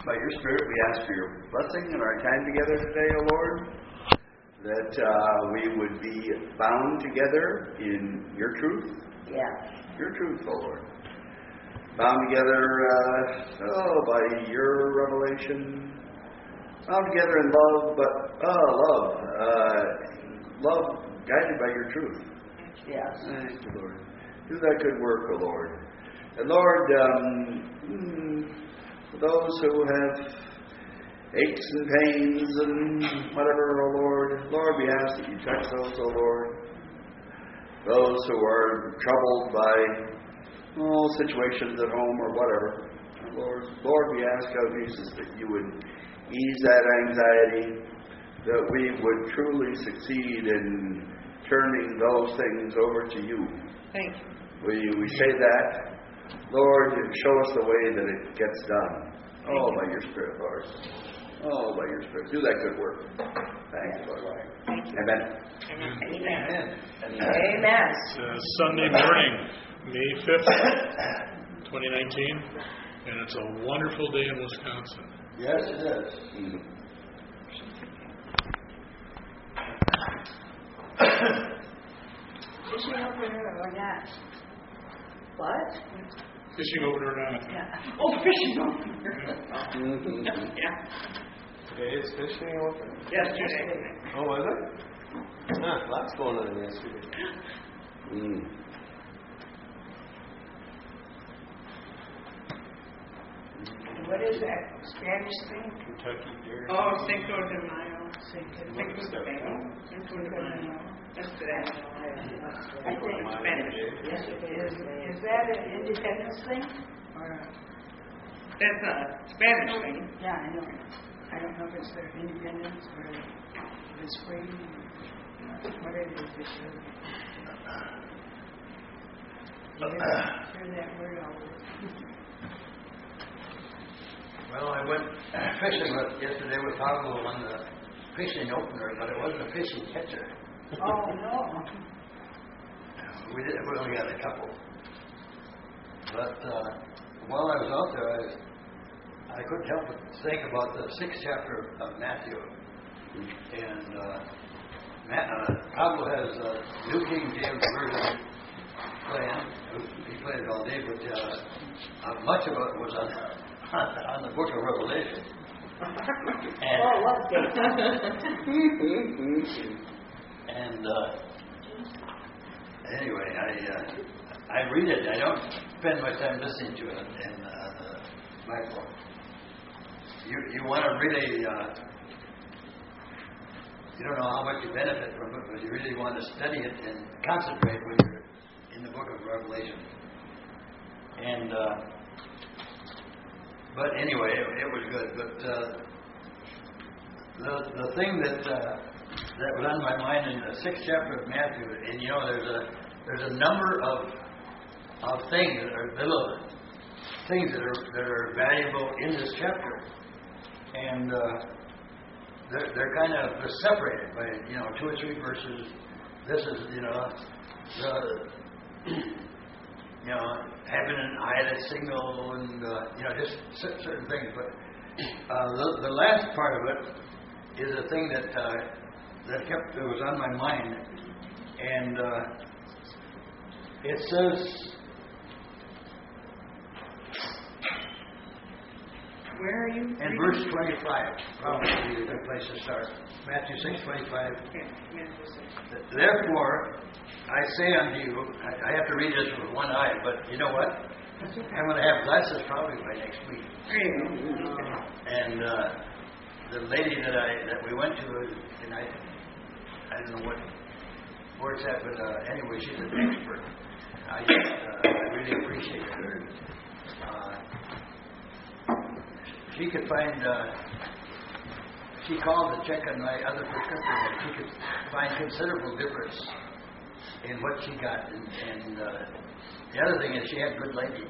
by your Spirit, we ask for your blessing in our time together today, O Lord, that we would be bound together in your truth. Yes. Your truth, O Lord. Bound together by your revelation. Bound together in love, but love guided by your truth. Yes. Thank you, Lord. Do that good work, O Lord. And Lord, for those who have aches and pains and whatever, O Lord, we ask that you touch those, O Lord. Those who are troubled by situations at home or whatever. Lord, we ask, oh Jesus, that you would ease that anxiety, that we would truly succeed in turning those things over to you. Thank you. We say that, Lord, and show us the way that it gets done. By your Spirit, Lord. By your Spirit. Do that good work. Thank you, Lord. Thank you. Amen. Amen. Amen. It's Sunday morning, May 5th, 2019, and it's a wonderful day in Wisconsin. Yes, it is. Mm-hmm. Fishing opener or not? What? Fishing opener or not? Yeah. Oh, fishing opener. Yeah. Today's fishing opener? Yesterday. Oh, was it? Lots going on yesterday. What is that Spanish thing? Kentucky Dairy. Oh, Cinco de Mayo. Cinco de Mayo. Cinco de Mayo. That's today. I think it's Spanish. Yes, it is. Is that an independence thing? Or that's a Spanish thing. Yeah, I know. I don't know if it's their independence or if it's free. What it is this year. Hear that word all over. Well, I went fishing yesterday with Pablo on the fishing opener, but it wasn't a fishing catcher. Oh, no. We only got a couple. But while I was out there, I couldn't help but think about the 6th chapter of Matthew. And Pablo has New King James Version playing. He played it all day, but much of it was on the book of Revelation. And, what and anyway, I read it. I don't spend my time listening to it in my phone. You want to really, you don't know how much you benefit from it, but you really want to study it and concentrate when you're in the book of Revelation. And but anyway, it was good. But the thing that was on my mind in the 6th chapter of Matthew, and there's a number of things that are little things that are valuable in this chapter, and they're kind of separated by 2 or 3 verses. This is having an eyelid signal and just certain things. But the last part of it is a thing that was on my mind, and it says, where are you? in verse 25, probably a good place to start. Matthew 6:25. Therefore, I say unto you, I have to read this with one eye, but you know what? I'm going to have glasses probably by next week. And the lady that we went to, and I don't know where it's at, but anyway, she's an expert. I really appreciate her. She could find. She called to check on my other prescription, and she could find considerable difference in what she got. And the other thing is she had good lighting.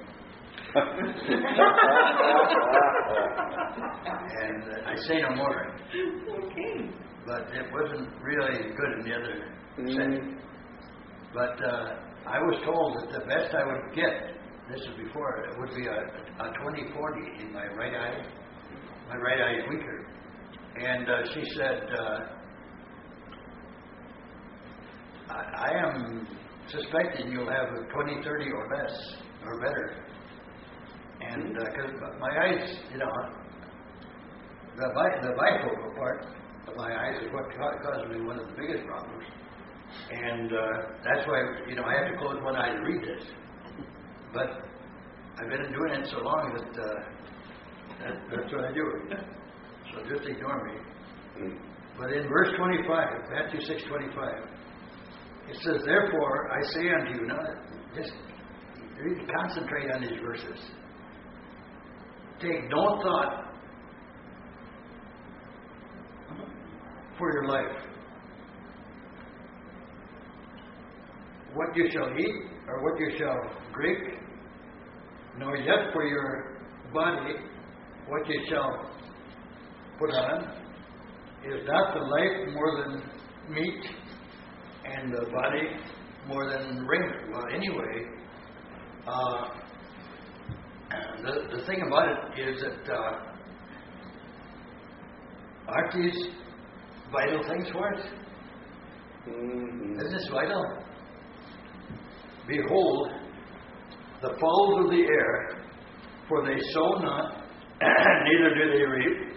And I say no more. Okay. But it wasn't really good in the other setting. But I was told that the best I would get, this is before, it would be a 20/40 in my right eye. my right eye is weaker. And she said, I am suspecting you'll have a 20/30 or less, or better. And because my eyes, the bifocal part of my eyes is what caused me one of the biggest problems. And that's why, I have to close one eye to read this. But I've been doing it so long that that's what I do. So just ignore me. But in verse 25, Matthew 6:25, it says, "Therefore I say unto you," now just really concentrate on these verses. "Take no thought for your life, what you shall eat or what you shall drink, nor yet for your body what you shall put on. Is not the life more than meat, and the body more than raiment?" Well, anyway, the thing about it is that aren't these vital things for us? Mm-hmm. Isn't this vital? "Behold, the fowls of the air, for they sow not, neither do they reap,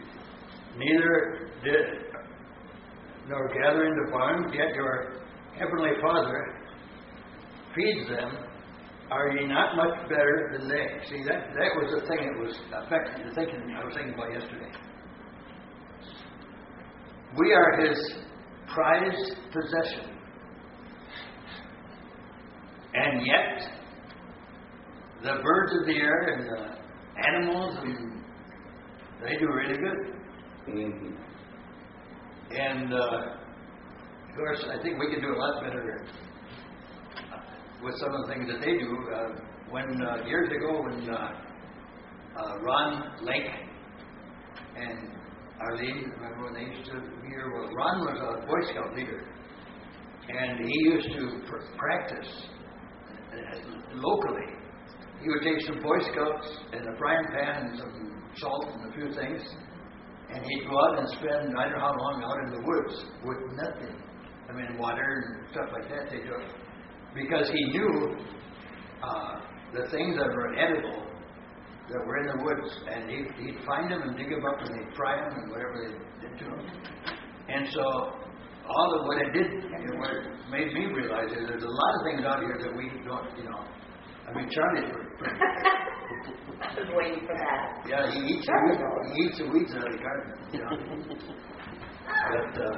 nor gather into barns, yet your heavenly Father feeds them. Are ye not much better than they?" See, that was the thing that was affecting the thinking I was thinking about yesterday. We are His prized possession. And yet, the birds of the air and the animals, and they do really good. Mm-hmm. And, of course, I think we can do a lot better with some of the things that they do. Years ago, when Ron Lake and Arlene, remember when they used to be here? Well, Ron was a Boy Scout leader, and he used to practice locally. He would take some Boy Scouts and a frying pan and some salt and a few things, and he'd go out and spend I don't know how long out in the woods with nothing. I mean, water and stuff like that they took, because he knew the things that were edible that were in the woods, and he'd find them and dig them up, and they'd fry them and whatever they did to them. And so what it did, what it made me realize is there's a lot of things out here that we don't, I mean, Charlie's I was waiting for that. yeah, he eats the weeds out of the garden, But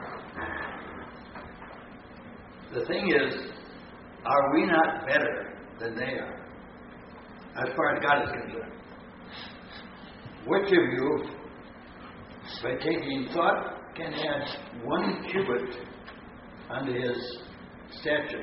the thing is, are we not better than they are, as far as God is concerned? Which of you, by taking thought, can add 1 cubit unto his stature?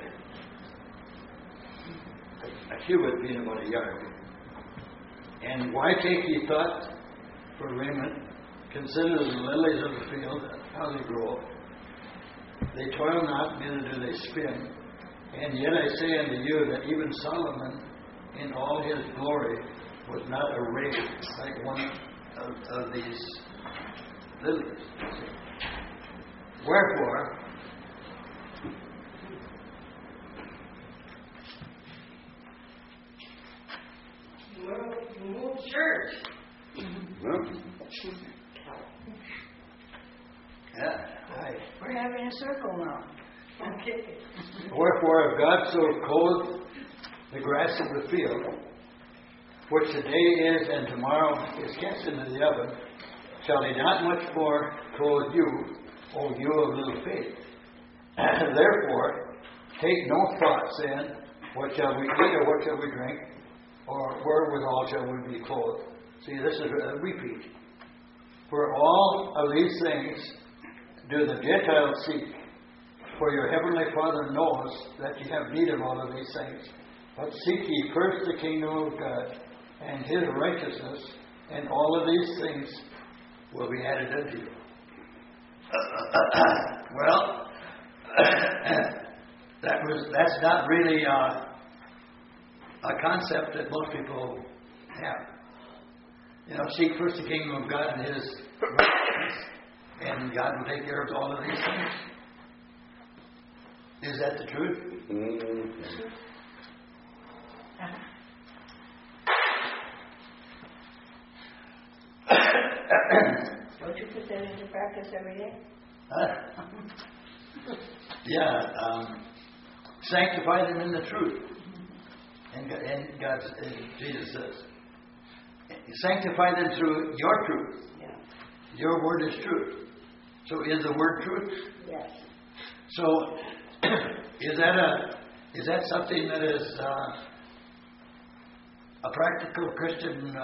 A cubit being about a yard. "And why take ye thought for raiment? Consider the lilies of the field, how they grow. They toil not, neither do they spin. And yet I say unto you that even Solomon in all his glory was not arrayed like one of these lilies. Wherefore, Move church. We're having a circle now. Okay. Wherefore, if God so clothed the grass of the field, which today is and tomorrow is cast into the oven, shall he not much more clothe you, O you of little faith? Therefore, take no thought, saying, what shall we eat, or what shall we drink, or wherewithal shall we be clothed? See, this is a repeat. For all of these things do the Gentiles seek. For your heavenly Father knows that you have need of all of these things. But seek ye first the kingdom of God and his righteousness, and all of these things will be added unto you. Well, that's not really a concept that most people have. seek first the kingdom of God and His righteousness, and God will take care of all of these things. Is that the truth? Mm-hmm. Don't you put that into practice every day? Sanctify them in the truth. And Jesus says, sanctify them through your truth. Yeah. Your word is truth. So is the word truth? Yes. So is that something that is a practical Christian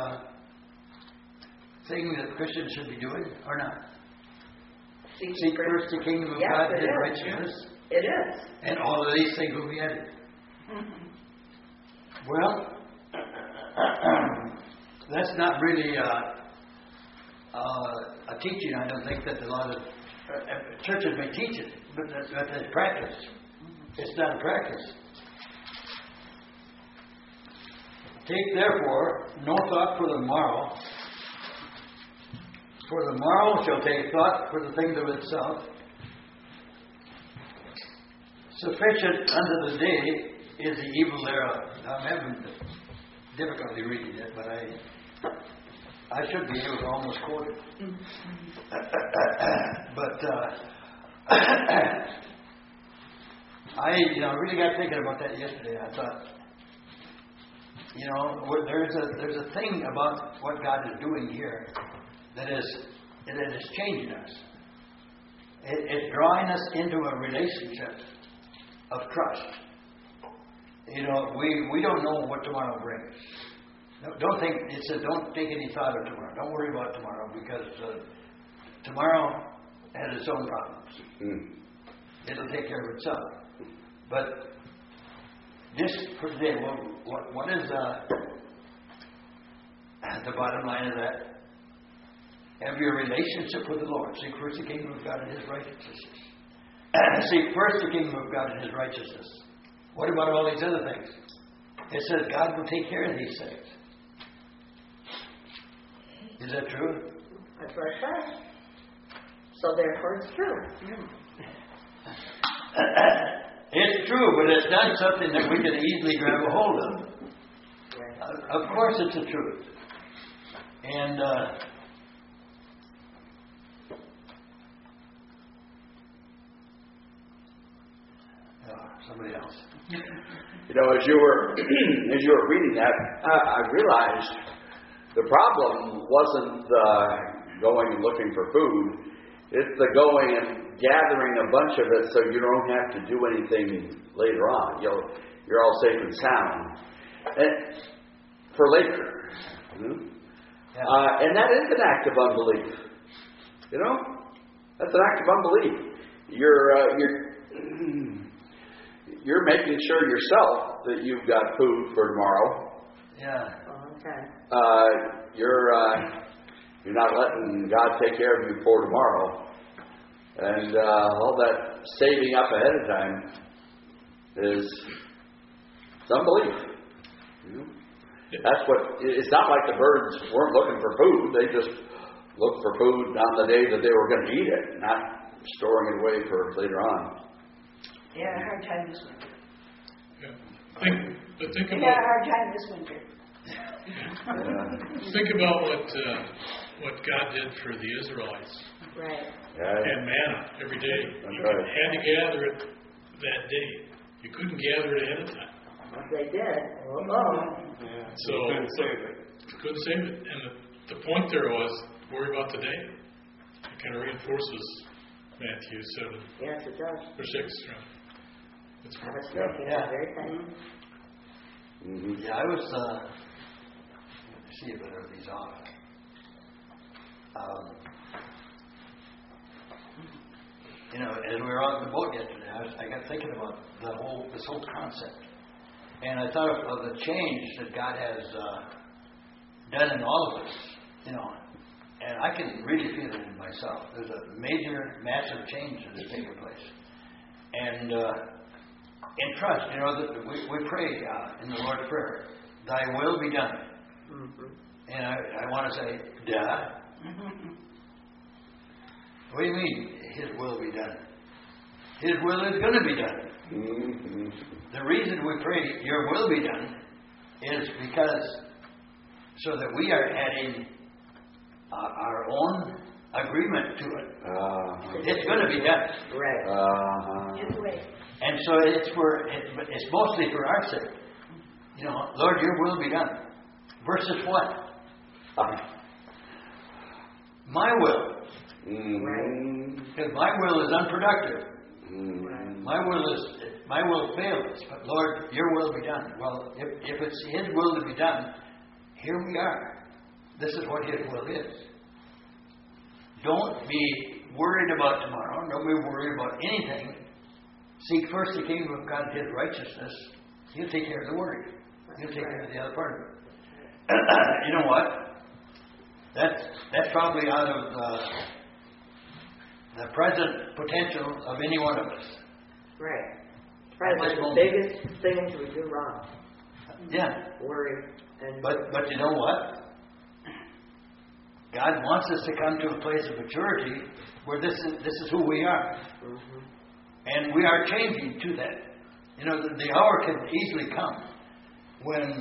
thing that Christians should be doing or not? Seek first the kingdom of God and His righteousness. It is. And all of these things will be added. Mm-hmm. Well, that's not really a teaching. I don't think that a lot of churches may teach it, but it's practice. It's not a practice. Take therefore no thought for the morrow, for the morrow shall take thought for the things of itself. Sufficient unto the day is the evil thereof. I'm having difficulty reading it, but I should be able to almost quote it. But I really got thinking about that yesterday. I thought, there's a thing about what God is doing here that is changing us. It's drawing us into a relationship of trust. We don't know what tomorrow brings. Don't think it says don't take any thought of tomorrow. Don't worry about tomorrow because tomorrow has its own problems. It'll take care of itself. But this for today, what is the bottom line of that? Have your relationship with the Lord. Seek first the kingdom of God and His righteousness. Seek first the kingdom of God and His righteousness. What about all these other things? It says God will take care of these things. Is that true? That's what it says. So therefore it's true. It's true, but it's not something that we can easily grab a hold of. Of course it's the truth. And somebody else. As you were reading that, I realized the problem wasn't going and looking for food. It's the going and gathering a bunch of it so you don't have to do anything later on. You're all safe and sound. And for later. And that is an act of unbelief. That's an act of unbelief. You're making sure yourself that you've got food for tomorrow. Yeah. Okay. You're not letting God take care of you for tomorrow. And all that saving up ahead of time is unbelief. That's it's not like the birds weren't looking for food. They just looked for food on the day that they were going to eat it, not storing it away for later on. They had a hard time this winter. Think They had a hard time this winter. Think about what God did for the Israelites. Right. And manna every day. You had to gather it that day. You couldn't gather it ahead of time. What they did. So couldn't save it. And the point there was worry about the day. It kind of reinforces Matthew 7. Yes, it does. Or 6, right? It's I was thinking the very thing. Yeah, I was. Let me see if I have these off. As we were on the boat yesterday, I got thinking about this whole concept, and I thought of the change that God has done in all of us. And I can really feel it in myself. There's a major, massive change that has taken place, and in trust, that we pray in the Lord's Prayer, "Thy will be done." Mm-hmm. And I want to say, duh. What do you mean, His will be done? His will is going to be done. The reason we pray, Your will be done, is because so that we are adding our own agreement to it. It's going to be done. Right. His way. And so it's mostly for our sake. You know, Lord, Your will be done. Versus what? My will. Because my will is unproductive. My will fails. But Lord, Your will be done. Well, if it's His will to be done, here we are. This is what His will is. Don't be worried about tomorrow. Don't be worried about anything. Seek first the kingdom of God and His righteousness. He'll take care of the worry. He'll take care of the other part of it. You know what? That's probably out of the present potential of any one of us. Right. Probably one of the biggest things we do wrong. Yeah. Worry. But you know what? God wants us to come to a place of maturity where this is who we are. And we are changing to that. You know, the hour can easily come when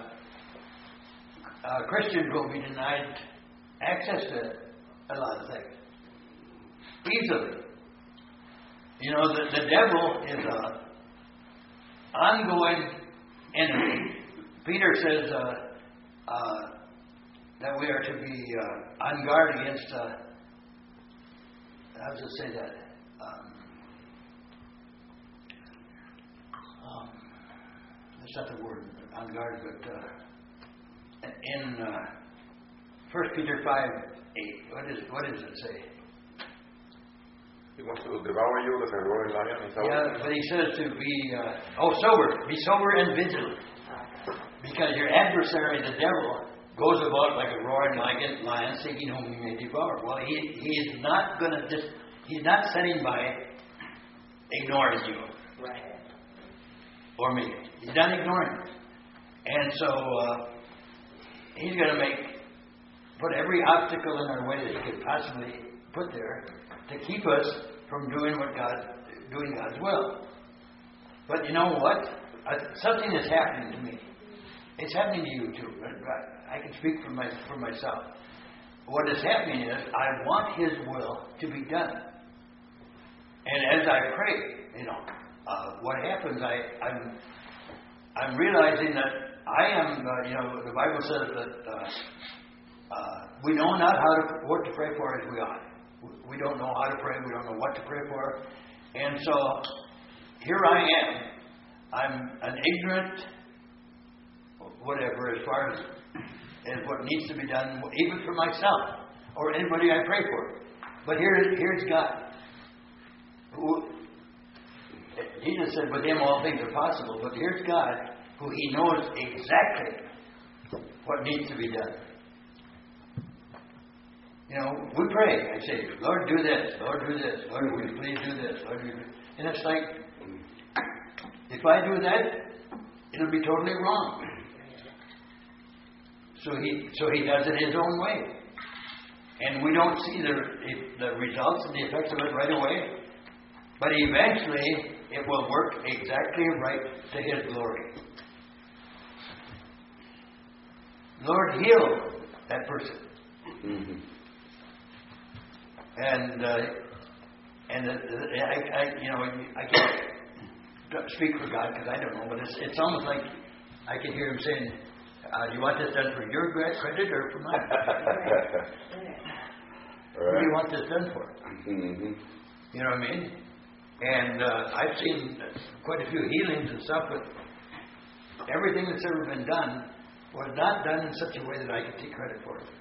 Christians will be denied access to a lot of things. Easily. You know, the devil is an ongoing enemy. Peter says that we are to be on guard against, how does it say that? That's not the word, on guard, but in 1 Peter 5:8, what does it say? He wants to devour you like a roaring lion. Yeah, but he says to be sober. Be sober and vigilant. Because your adversary, the devil, goes about like a roaring lion, seeking whom he may devour. Well, he is not going to just, he's not sitting by ignoring you. Right. Or me. He's not ignoring us. And so he's going to put every obstacle in our way that he could possibly put there to keep us from doing God's will. But you know what? Something is happening to me. It's happening to you too. I can speak for myself. What is happening is I want His will to be done. And as I pray, you know, what happens? I'm realizing that I am. You know, the Bible says that we know not what to pray for as we ought. We don't know how to pray. We don't know what to pray for. And so here I am. I'm an ignorant, whatever, as far as what needs to be done, even for myself or anybody I pray for. But here's God. Jesus said, with Him all things are possible. But here's God, who He knows exactly what needs to be done. You know, we pray. I say, Lord, do this. Lord, do this. Lord, will you please do this? Lord, and it's like, if I do that, it'll be totally wrong. So he does it His own way. And we don't see the results and the effects of it right away. But eventually, it will work exactly right to His glory. Lord, heal that person. Mm-hmm. And I can't speak for God because I don't know, but it's almost like I can hear Him saying, "Do you want this done for your credit or for mine? What do you want this done for?" Mm-hmm. You know what I mean? And I've seen quite a few healings and stuff, but everything that's ever been done was not done in such a way that I could take credit for it.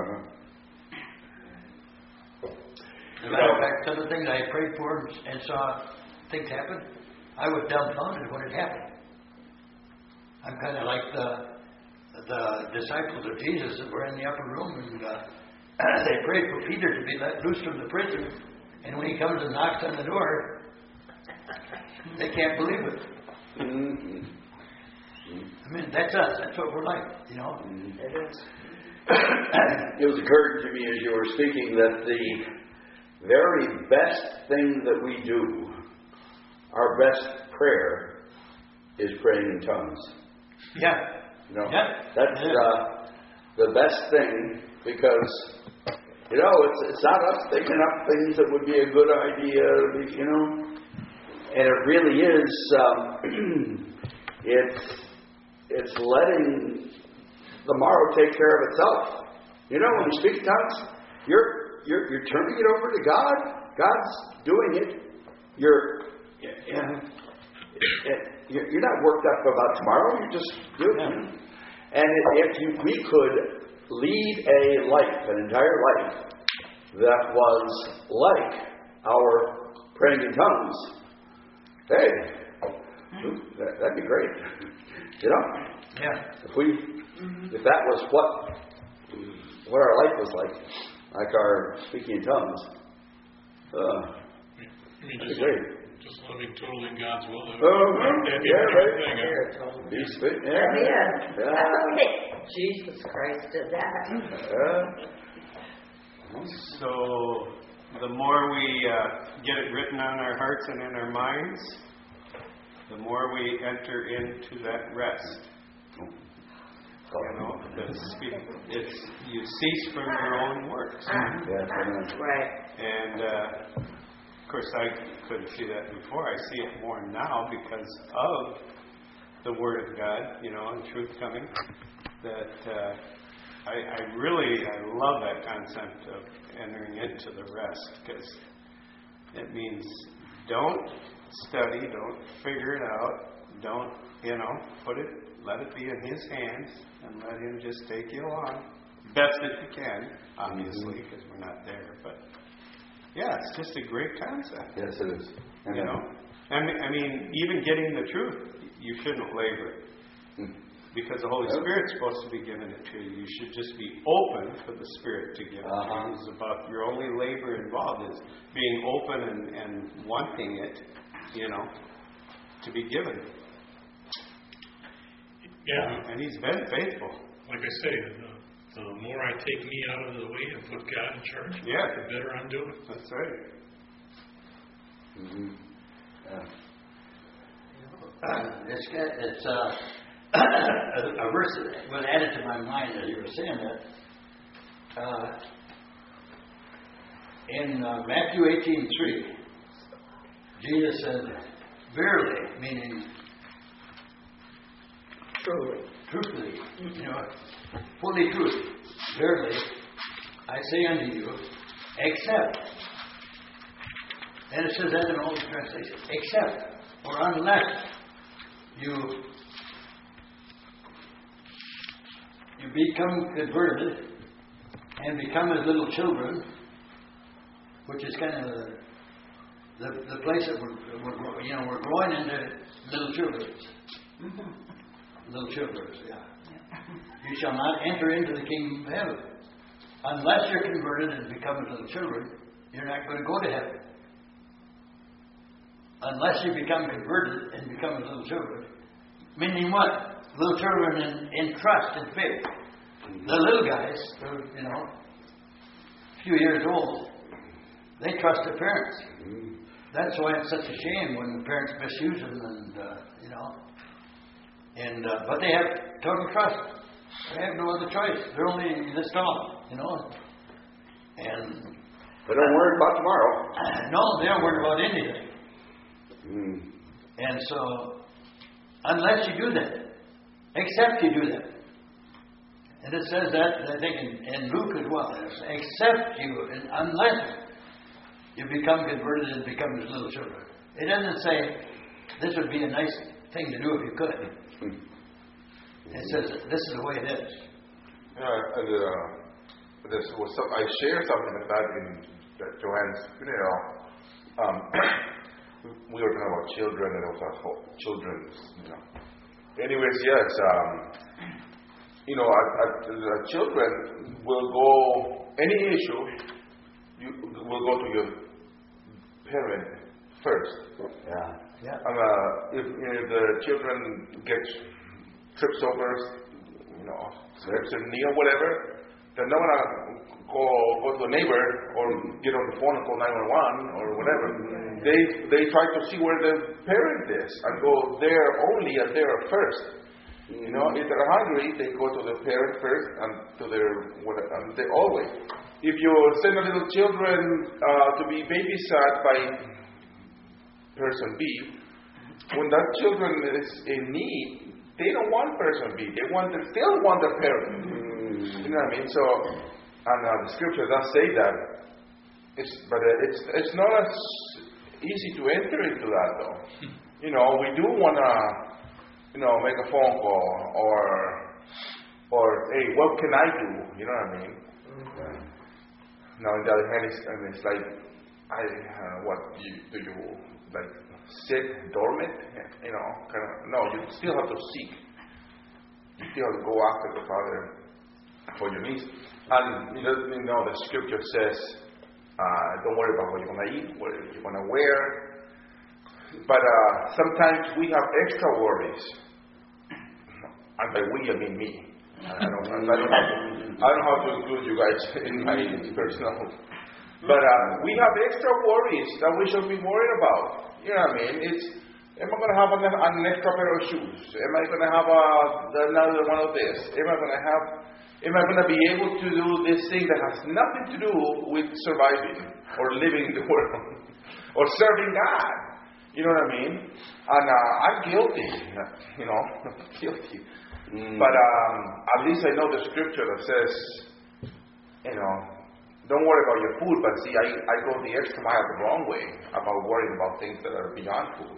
As a matter of fact, some of the things I prayed for and saw things happen, I was dumbfounded when it happened. I'm kind of like the disciples of Jesus that were in the upper room, and they prayed for Peter to be let loose from the prison, and when he comes and knocks on the door, they can't believe it. Mm-hmm. I mean, that's us. That's what we're like, you know. It is. it was occurring to me as you were speaking that the very best thing that we do, our best prayer, is praying in tongues. Yeah. You know, Yeah. that's the best thing, because you know it's not us thinking up things that would be a good idea. You know, and it really is. It's letting the morrow take care of itself. You know, when you speak in tongues, you're turning it over to God. God's doing it. You're not worked up about tomorrow. You're just doing it. And we could lead a life, an entire life, that was like our praying in tongues, hey, that'd be great. You know? Yeah. If that was what our life was like our speaking in tongues, that'd be great. Just living totally in God's will. That'd be Yeah, a right. good thing. Huh? Be spit, Yeah. Jesus Christ did that. So the more we get it written on our hearts and in our minds, the more we enter into that rest. You know, it's you cease from your own works. Right. And of course, I couldn't see that before. I see it more now because of the Word of God, you know, and truth coming. That I love that concept of entering into the rest, because it means don't study, don't figure it out, don't, you know, let it be in His hands and let Him just take you along best that you can, obviously, because we're not there. But yeah, it's just a great concept. Yes, it is. You know, I mean, even getting the truth, you shouldn't labor it. Because the Holy Spirit's supposed to be giving it to you. You should just be open for the Spirit to give it to you. It's about your only labor involved is being open and wanting it, you know, to be given. Yeah. And He's been faithful. Like I say, the more I take me out of the way and put God in charge, Yeah. the better I'm doing. That's right. Mm-hmm. It's a verse that was added to my mind as you were saying that. In Matthew 18:3, Jesus said, "Verily," meaning truthfully, you know, fully truth. "Verily, I say unto you, except," and it says that in all the translations, "except or unless you become converted and become as little children," which is kind of the place that we're growing into little children. Little children, yeah. "You shall not enter into the kingdom of heaven." Unless you're converted and become as little children, you're not going to go to heaven. Unless you become converted and become as little children. Meaning what? Little children in trust and faith. The little guys, you know, a few years old, they trust their parents. That's why it's such a shame when the parents misuse them, and you know. But they have total trust. They have no other choice. They're only this tall, you know. And But don't worry about tomorrow. no, they don't worry about anything. And so, unless you do that, except you do that. And it says that, I think, in Luke as well. Except you, and unless you become converted and become as little children. It doesn't say this would be a nice thing to do if you could. It says this is the way it is. I shared something like that in Joanne's funeral. We were talking about children, and also children's, you know. Anyways, yes, you know, the children will go, any issue, you will go to your parent first. Yeah. If the children get trips over, you know, slips in knee or whatever, they're not going to go to a neighbor or get on the phone and call 911 or whatever. They try to see where the parent is and go there only and there first. You know, if they're hungry, they go to the parent first and to their whatever. And they always. If you send a little children to be babysat by person B, when that children is in need, they don't want person B. They still want the parent. You know what I mean? So, and the scripture does say that. It's not as easy to enter into that though. You know, we do want to, make a phone call or hey, what can I do? You know what I mean? Now, on the other hand, it's like, what do you like sit dormant? You know, no, you still have to seek. You still have to go after the Father for your needs. And the scripture says, don't worry about what you're going to eat, what you're going to wear. But sometimes we have extra worries. And by we, I mean me. I don't have to include you guys in my personal. But we have extra worries that we should be worried about. You know what I mean? Am I going to have an extra pair of shoes? Am I going to have another one of this? Am I going to be able to do this thing that has nothing to do with surviving or living in the world or serving God? You know what I mean? And I'm guilty. Guilty. But at least I know the scripture that says, don't worry about your food, but see, I go the extra mile the wrong way about worrying about things that are beyond food.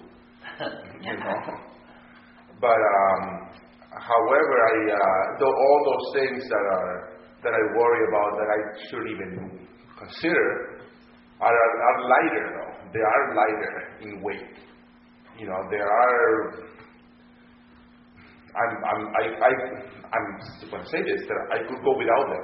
But however, all those things that I worry about that I should even consider are lighter though. They are lighter in weight. They are. I'm going to say this, that I could go without them.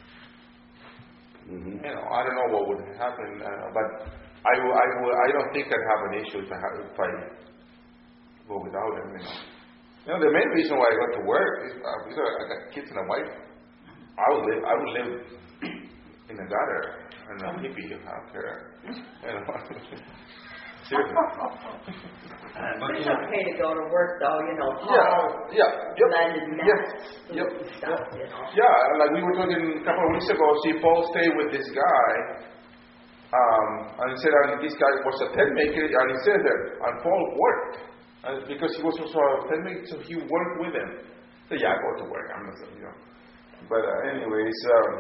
I don't know what would happen, but I don't think I'd have an issue if I go without them. The main reason why I got to work is because I got kids and a wife. I would live in the gutter and a hippie. I don't care. Seriously. But it's okay to go to work, though, landed masks and stuff, Yeah, like we were talking a couple of weeks ago, see, Paul stayed with this guy, and he said, this guy was a tent maker, and he said that, and Paul worked, because he was also a tent maker, so he worked with him. So yeah, I go to work, I'm not, But anyways,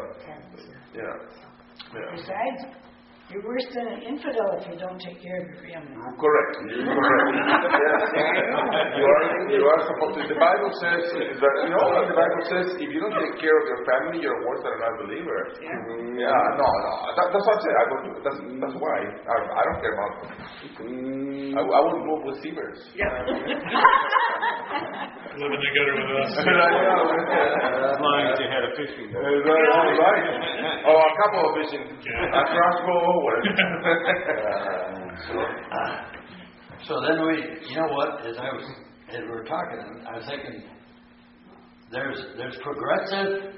Besides, you're worse than an infidel if you don't take care of your family. Correct. Yes. You are supposed to. The Bible says that, the Bible says if you don't take care of your family, you're worse than an unbeliever. Yeah. No. That's what I said. That's why I don't care about them. I would move with Seavers. Yeah. Living together with us. As long as you had a fishing boat. Right. Oh, a couple of fishing. A crossbow. So then as we were talking, I was thinking, there's progressive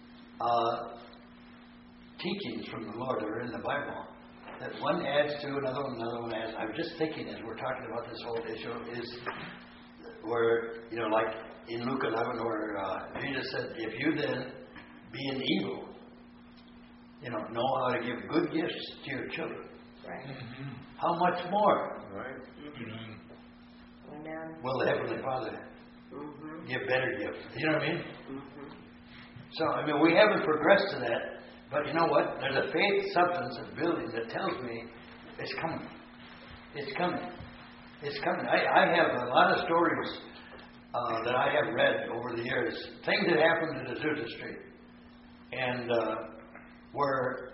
teachings from the Lord that are in the Bible. That one adds to another one adds. I was just thinking as we're talking about this whole issue is where, like in Luke 11 where Jesus said, if you then, being evil, know how to give good gifts to your children. Right. How much more will the Heavenly Father give better gifts? You know what I mean? So, we haven't progressed to that, but you know what? There's a faith substance of building that tells me it's coming. It's coming. It's coming. I have a lot of stories that I have read over the years. Things that happened at Azusa Street. And where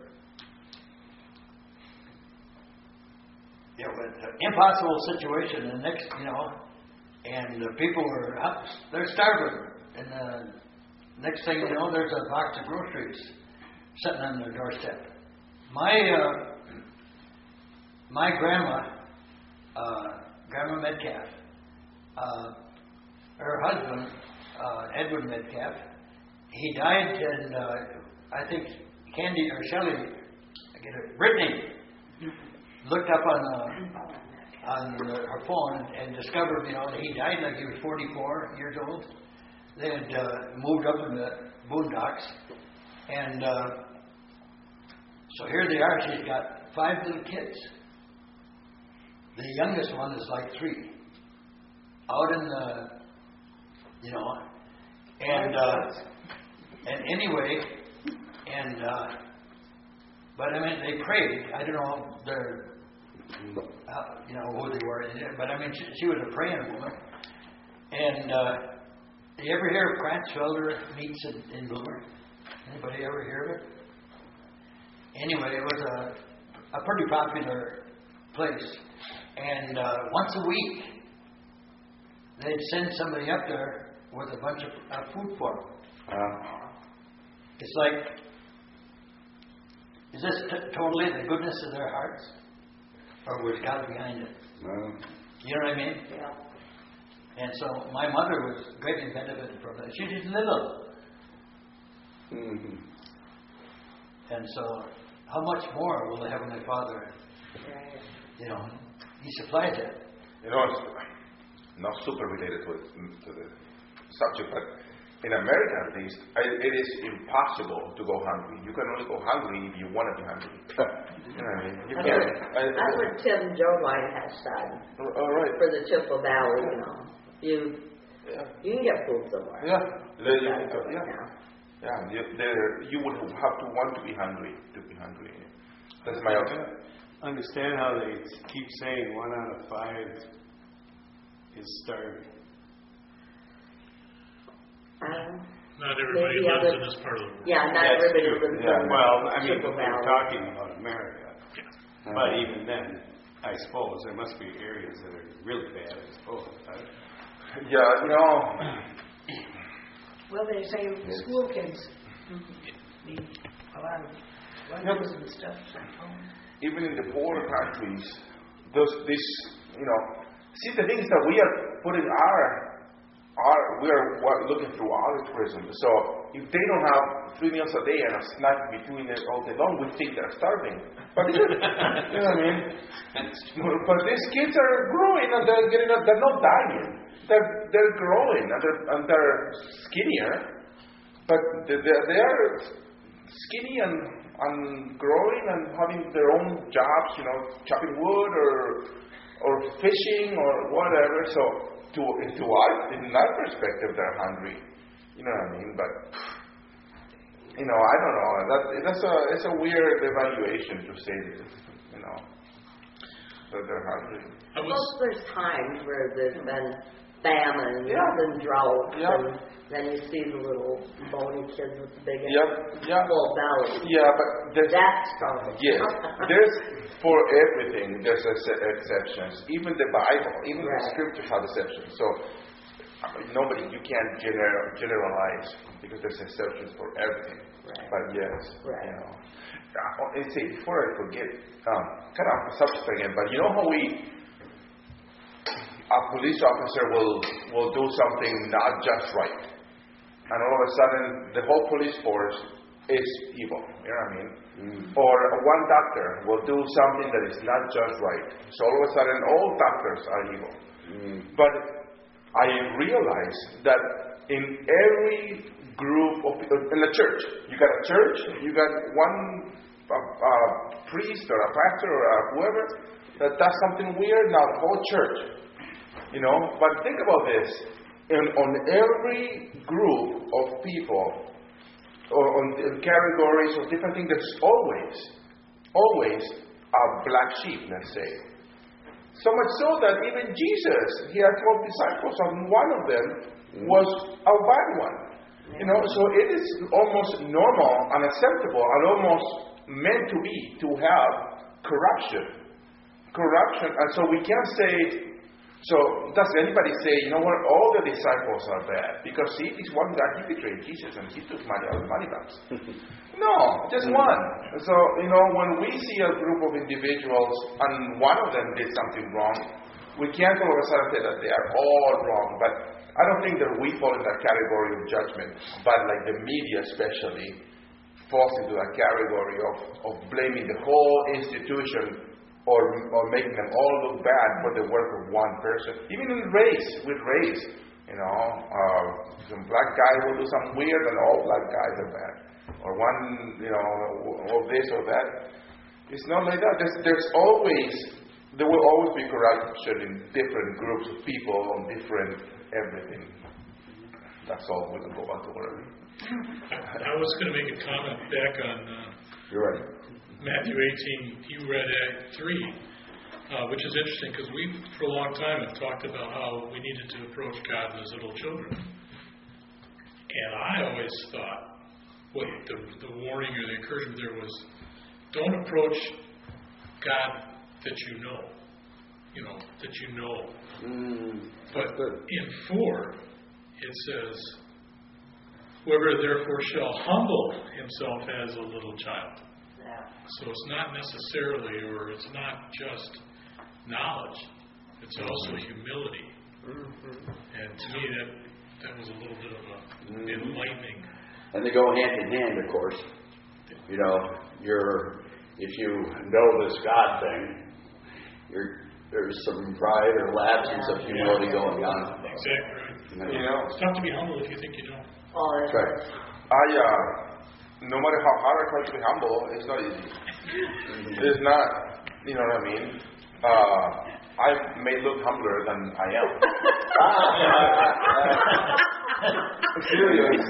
impossible situation, and next, and the people were they're starving, and next thing you know, there's a box of groceries sitting on their doorstep. My grandma, Grandma Metcalf, her husband, Edward Metcalf, he died, and I think Candy or Shelley, Brittany, looked up on her phone and discovered, that he died like he was 44 years old. They had moved up in the boondocks, and so here they are. She's got 5 little kids. The youngest one is like 3, out in the, and anyway, but I mean, they prayed. I don't know their, who they were, but I mean, she was a praying woman. And you ever hear of Kranzfelder Meats in Bloomer? Anybody ever hear of it? Anyway, it was a pretty popular place. And once a week, they'd send somebody up there with a bunch of food for them. It's like, is this totally the goodness of their hearts? Or was God behind it? You know what I mean? Yeah. And so my mother was greatly benefited from that. She did little. Mm-hmm. And so, how much more will the Heavenly Father, Right. He supplies it. It's not super related to the subject, but in America at least, it is impossible to go hungry. You can only go hungry if you want to be hungry. You know what I mean? You can't. That's what Tim Jovine has said. All right. For the Chippewa Valley, you can get food somewhere. Yeah. Now. You would have to want to be hungry That's my opinion. Understand how they keep saying 1 out of 5 is starving. Not everybody Maybe lives other- in this part of the world. Yeah, not That's everybody true. lives in Yeah. the Well, I mean, Chippewa we're Valley. talking about America. But even then, I suppose there must be areas that are really bad, I suppose. Right? Yeah, Well, they say school kids need a lot of lunches and stuff at home. even in the poorer countries, see, the thing is that we are putting we are looking through our tourism. So if they don't have 3 meals a day and a snack between it all day long, we think they're starving. But you know what I mean? But these kids are growing and they're not dying. They're growing and they're skinnier, but they are skinny and growing and having their own jobs, chopping wood or fishing or whatever. So to us, in that perspective, they're hungry. You know what I mean? But I don't know. It's a weird evaluation to say this. That they're hungry. Most there's times where there's been famine and drought, and then you see the little bony kids with the big full bellies. Yeah, but That's starving. yes, there's for everything. There's exceptions. Even the Bible, even the scriptures have exceptions. So you can't generalize because there's exceptions for everything. Right. But yes, Right. Let's see, before I forget, kind of off the subject again, but you know how a police officer will do something not just right, and all of a sudden the whole police force is evil. You know what I mean? Or one doctor will do something that is not just right, so all of a sudden all doctors are evil. But I realize that in every group in the church, you got a church, you got one priest or a pastor or whoever that does something weird. Now the whole church. But think about this. On every group of people, or on categories of different things, there's always a black sheep, let's say. So much so that even Jesus, he had 12 disciples, and one of them was a bad one. So it is almost normal and acceptable and almost meant to be to have corruption. And so we can't say, so does anybody say, all the disciples are bad? Because see, this one guy, he betrayed Jesus and he took money out of the money bags. No, just one. So, when we see a group of individuals and one of them did something wrong, we can't all of a sudden say that they are all wrong. But I don't think that we fall in that category of judgment. But like the media especially, falls into a category of blaming the whole institution or making them all look bad for the work of one person. Even with race, some black guy will do something weird and all black guys are bad. Or one, or this or that. It's not like that. There will always be corruption in different groups of people on different everything. That's all. We can go back to whatever. I was going to make a comment back on You're right. Matthew 18. You read Act 3, which is interesting because we, for a long time, have talked about how we needed to approach God as little children. And I always thought what the warning or the encouragement there was, don't approach God that you know. But in 4, it says, whoever therefore shall humble himself as a little child. Yeah. So it's not necessarily, or it's not just knowledge, it's also humility. And to me that was a little bit of a enlightening. And they go hand in hand, of course. If you know this God thing, there's some pride or lapses of humility going on. Exactly right. It's tough to be humble if you think you don't. Oh, That's right. No matter how hard I try to be humble, it's not easy. It's not, you know what I mean? I may look humbler than I am. Serious.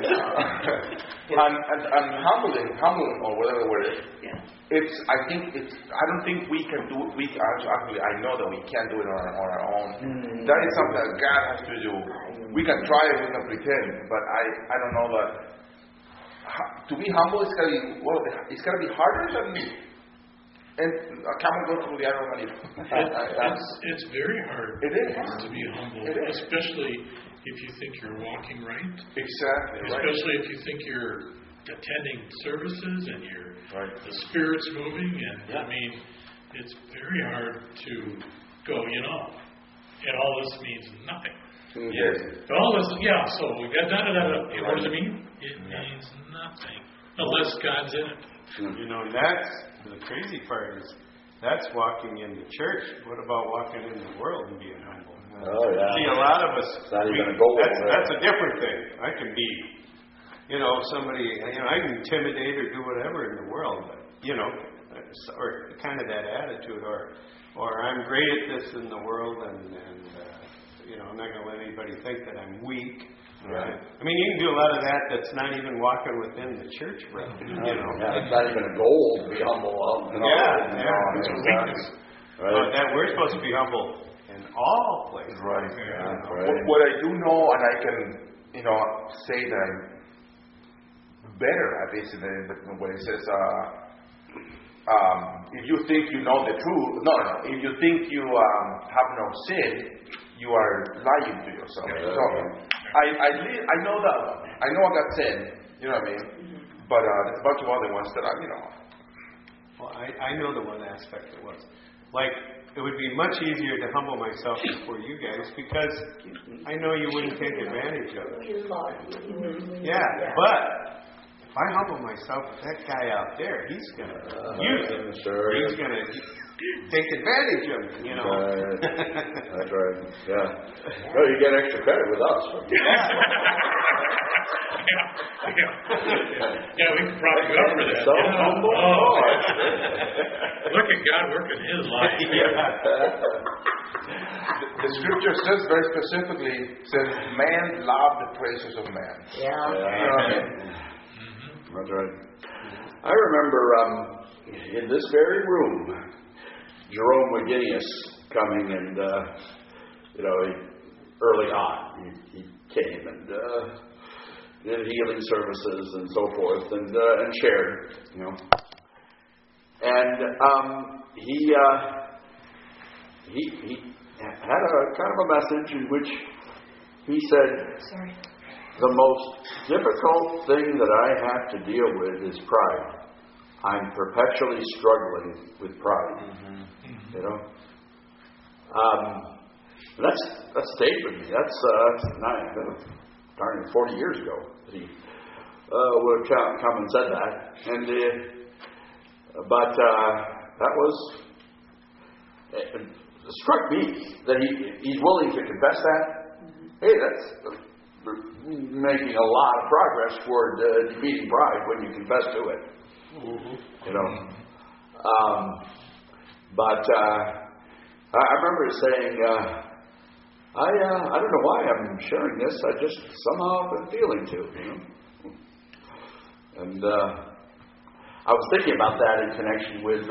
and humbling, or whatever the word is. I don't think we can do it. Actually, I know that we can't do it on our own. That is something that God has to do. We can try it, we can pretend, but I don't know that. To be humble, it's gotta be harder than me. And a camel goes through the iron money. It's very hard. It is to be humble, especially if you think you're walking right. Exactly. Especially if you think you're attending services and the Spirit's moving, and I mean, it's very hard to go. And all this means nothing. Yes. All this, so we got da-da-da-da. What does it mean? It means nothing. Unless God's in it. And that's the crazy part is that's walking in the church. What about walking in the world and being humble? Oh, yeah. See, a lot of us, that's a different thing. I can be, somebody, I can intimidate or do whatever in the world, but, or kind of that attitude, or I'm great at this in the world, and I'm not going to let anybody think that I'm weak. Right. I mean, you can do a lot of that that's not even walking within the church realm. It's not even a goal to be humble. It's a weakness. Right. That we're supposed to be humble in all places. Right. Right. What I do know, and I can, say that I'm better at this, when it says, if you think you know the truth, if you think you have no sin, you are lying to yourself. So, I know that. I know I got sin. You know what I mean? But there's a bunch of other ones that Well, I know the one aspect that was like it would be much easier to humble myself before you guys because I know you wouldn't take advantage of it. But if I humble myself with that guy out there, he's gonna use it. Sure. He's gonna take advantage of it. Right. That's right. Yeah. Well, you get extra credit with us. Yeah, we can probably go for that. Look at God working His life. The scripture says very specifically, man loved the praises of man. That's right. I remember in this very room, Jerome McGinnis coming and, early on, he came and did healing services and so forth and shared, And he had a kind of a message in which he said, the most difficult thing that I have to deal with is pride. I'm perpetually struggling with pride. That stayed with me. That's 40 years ago. He would have come and said that. And but that was it struck me that he's willing to confess that. Hey, that's making a lot of progress toward defeating pride when you confess to it. You know. But I remember saying, I don't know why I'm sharing this. I just somehow been feeling to, you know. And I was thinking about that in connection with,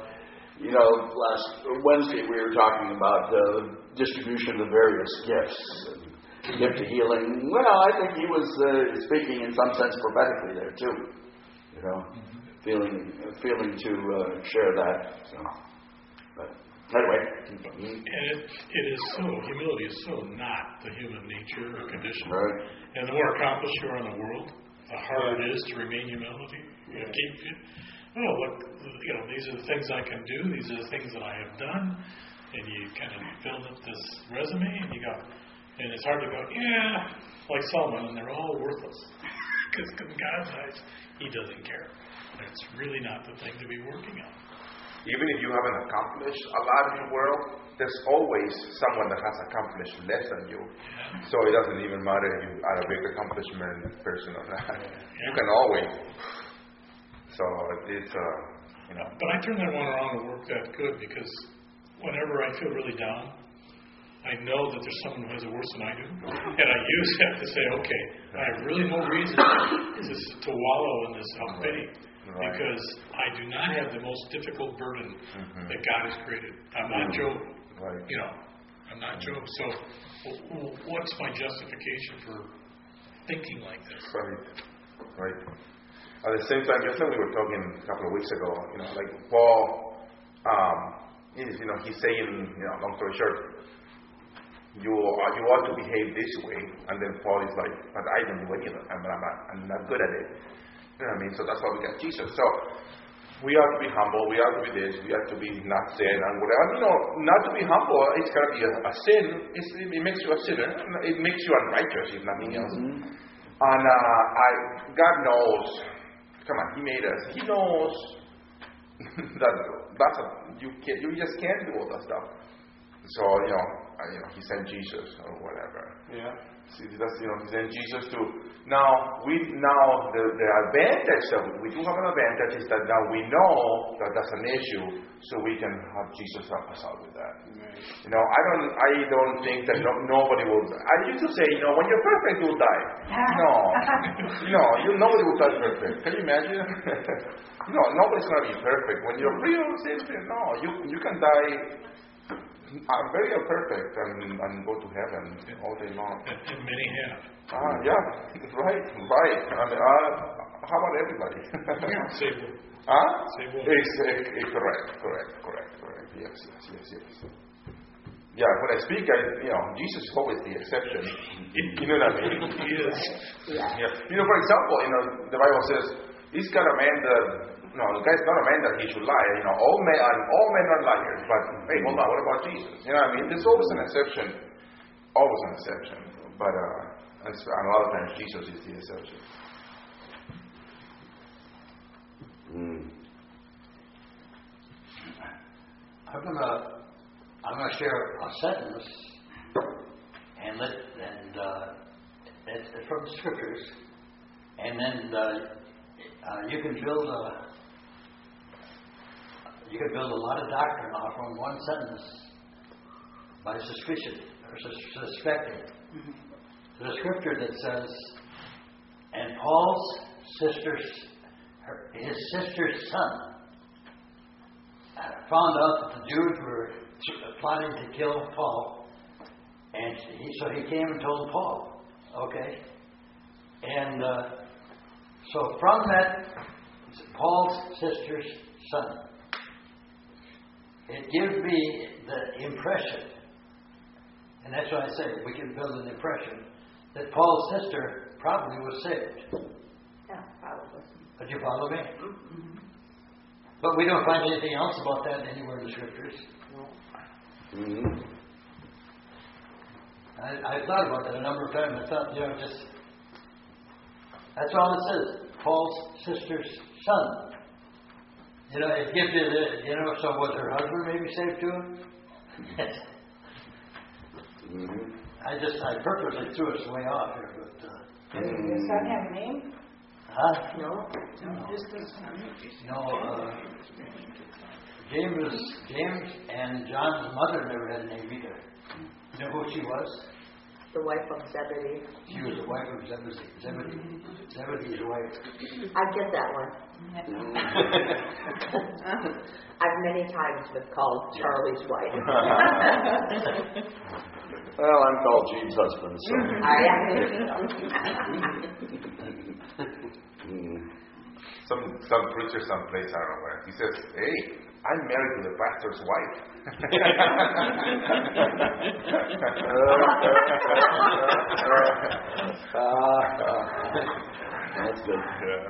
last Wednesday we were talking about the distribution of the various gifts. And gift of healing. Well, I think he was speaking in some sense prophetically there too. You know, feeling to share that. So, but anyway. And it is so, humility is so not the human nature or condition. Right. And the more accomplished you are in the world, the harder it is to remain humility. You keep, look, these are the things I can do. These are the things that I have done. And you kind of build up this resume, and and it's hard to go, like Solomon, and they're all worthless. Because in God's eyes, He doesn't care. It's really not the thing to be working on. Even if you haven't accomplished a lot in the world, there's always someone that has accomplished less than you. Yeah. So it doesn't even matter if you are a big accomplishment person or not. Yeah. You can always. So it's, But I turn that one around to work that good, because whenever I feel really down, I know that there's someone who has it worse than I do. And I use that to say, okay, I have really no reason to wallow in this self-pity. Right. Because I do not have the most difficult burden that God has created. I'm not Job. Right. I'm not Job. So what's my justification for thinking like this? Right. At the same time, just like we were talking a couple of weeks ago, like Paul, he's saying, long story short, you ought to behave this way, and then Paul is like, but I don't do any of it. I'm not good at it. You know what I mean? So that's why we got Jesus. So we ought to be humble. We ought to be this. We ought to be not sin and whatever. Not to be humble, it's got to be a sin. It makes you a sinner. It makes you unrighteous, if nothing else. And God knows. Come on, He made us. He knows that you just can't do all that stuff. So He sent Jesus or whatever. Yeah. See, that's He sent Jesus to. Now the advantage that we do have an advantage is that now we know that that's an issue, so we can have Jesus help us out with that. Amen. I don't think that nobody will. I used to say, when you're perfect, you'll die. Nobody will die perfect. Can you imagine? Nobody's going to be perfect. When you're real sinful, you can die. I'm very imperfect and go to heaven all day long. And many have. Yeah, right. I mean, how about everybody? Save one. Save one. Correct. Yes. Yeah, when I speak, Jesus is always the exception. You know what I mean? He is. Yeah. For example, the Bible says, he's got a man that. No, the guy's not a man that he should lie. All men are liars. But hey, hold on, what about Jesus? You know what I mean? There's always an exception. Always an exception. But and a lot of times Jesus is the exception. I'm gonna share a sentence, and it's from the scriptures, and then you can build a lot of doctrine off from one sentence by suspicion or suspecting. There's a scripture that says, and Paul's his sister's son found out that the Jews were plotting to kill Paul, and so he came and told Paul. Okay, and so from that, Paul's sister's son, it gives me the impression, and that's why I say we can build an impression, that Paul's sister probably was saved. Yeah, probably. But you follow me? Mm-hmm. But we don't find anything else about that anywhere in the scriptures. No. Mm-hmm. I thought about that a number of times. I thought, That's all it says. Paul's sister's son. You know, it gifted it, you know, so was her husband maybe saved too? I purposely threw us way off here, but... Does your son have a name? Huh? No. Just the son. No, James and John's mother never had a name either. You know who she was? The wife of Zebedee. She was the wife of Zebedee. Zebedee's wife. I get that one. I've many times been called Charlie's wife. Well, I'm called Gene's husband, so. Some preacher someplace, I don't know where, he says, hey, I'm married to the pastor's wife. That's good.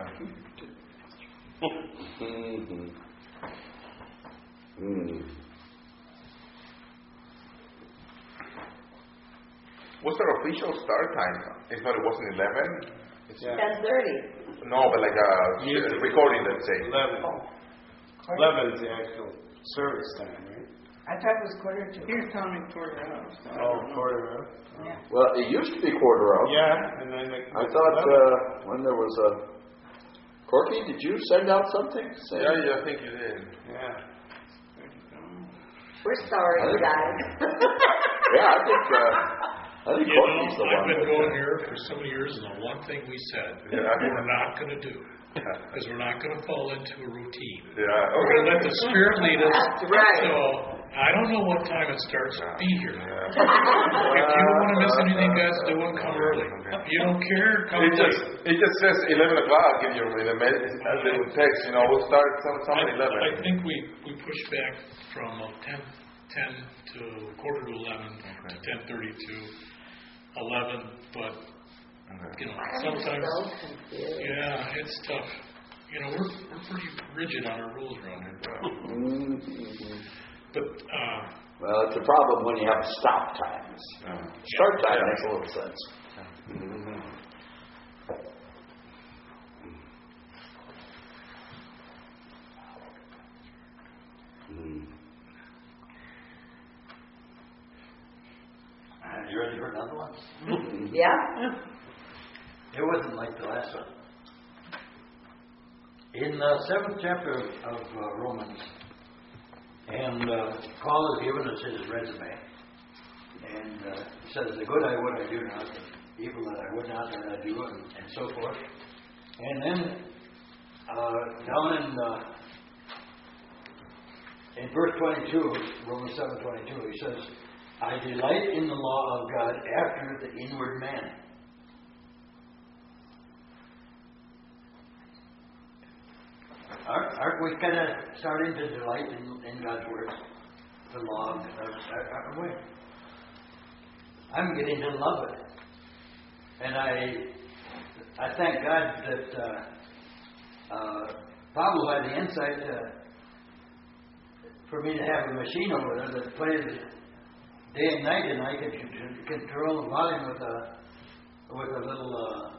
What's our official start time? It wasn't 11? It's 10:30. No, but like recording, let's say. 11. 11 is the actual service time, right? I thought it was 1:45. Here's counting quarter hours. Quarter of. Yeah. Well, it used to be quarter of. Yeah, and then I thought when there was a... Corky, did you send out something? Yeah, I think you did. Yeah. We're sorry, you guys. Yeah, I think Corky's the I've one. been going here for so many years, and the one thing we said, we're not going to do, because we're not going to fall into a routine. Yeah. We're going to let the Spirit lead us. That's right. So, I don't know what time it starts. Be here. If you don't want to miss anything, guys, do it. Come early. If you don't care, come late. It just says 11 o'clock in your little text. You know, we'll start some 11. I think we pushed back from 10 to quarter to 11 to 10:30 to 11, but you know, sometimes, yeah, it's tough. You know, we're pretty rigid on our rules around here. But well, it's a problem when you have stop times. Start time makes a little sense. You ready for another one? Yeah. It wasn't like the last one. In the 7th chapter of Romans, and Paul has given us his resume, and he says, the good I would I do not, the evil that I would not that I do, and so forth. And then down in verse 22, Romans 7:22, he says, I delight in the law of God after the inward man. Aren't we kind of starting to delight in God's word? The law of God, aren't we? I'm getting to love it. And I thank God that Pablo had the insight for me to have a machine over there that plays day and night, and I can control the volume with a little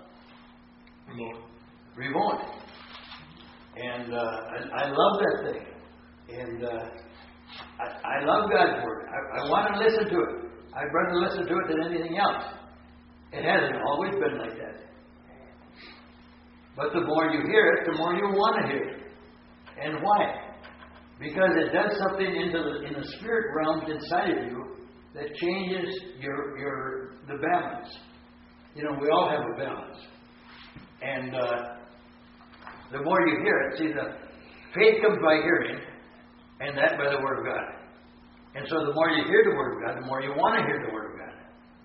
remote. And I love that thing. And I love God's word. I want to listen to it. I'd rather listen to it than anything else. It hasn't always been like that. But the more you hear it, the more you want to hear it. And why? Because it does something in the spirit realm inside of you that changes the balance. You know, we all have a balance. And the more you hear it, see, the faith comes by hearing, and that by the Word of God. And so the more you hear the Word of God, the more you want to hear the Word of God.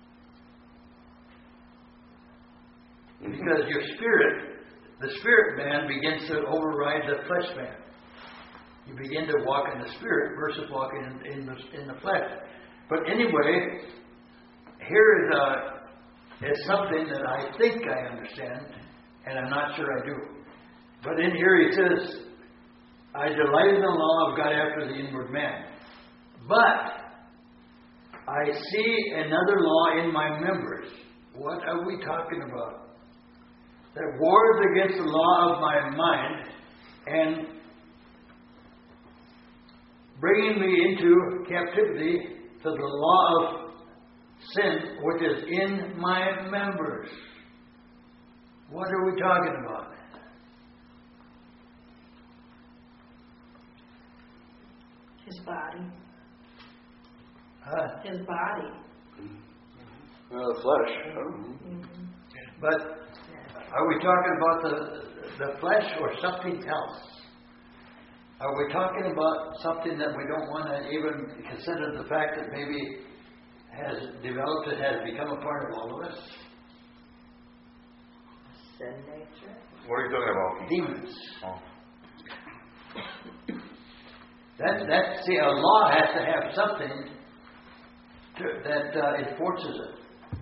Because your spirit, the spirit man, begins to override the flesh man. You begin to walk in the spirit versus walking in the flesh. But anyway, here is something that I think I understand, and I'm not sure I do. But in here he says, I delight in the law of God after the inward man. But I see another law in my members. What are we talking about? that wars against the law of my mind and bringing me into captivity to the law of sin which is in my members. What are we talking about? His body. Huh? His body. The flesh. But are we talking about the flesh or something else? Are we talking about something that we don't want to even consider the fact that maybe has developed and has become a part of all of us? Sin nature. What are you talking about? Demons. Oh. See, a law has to have something that enforces it.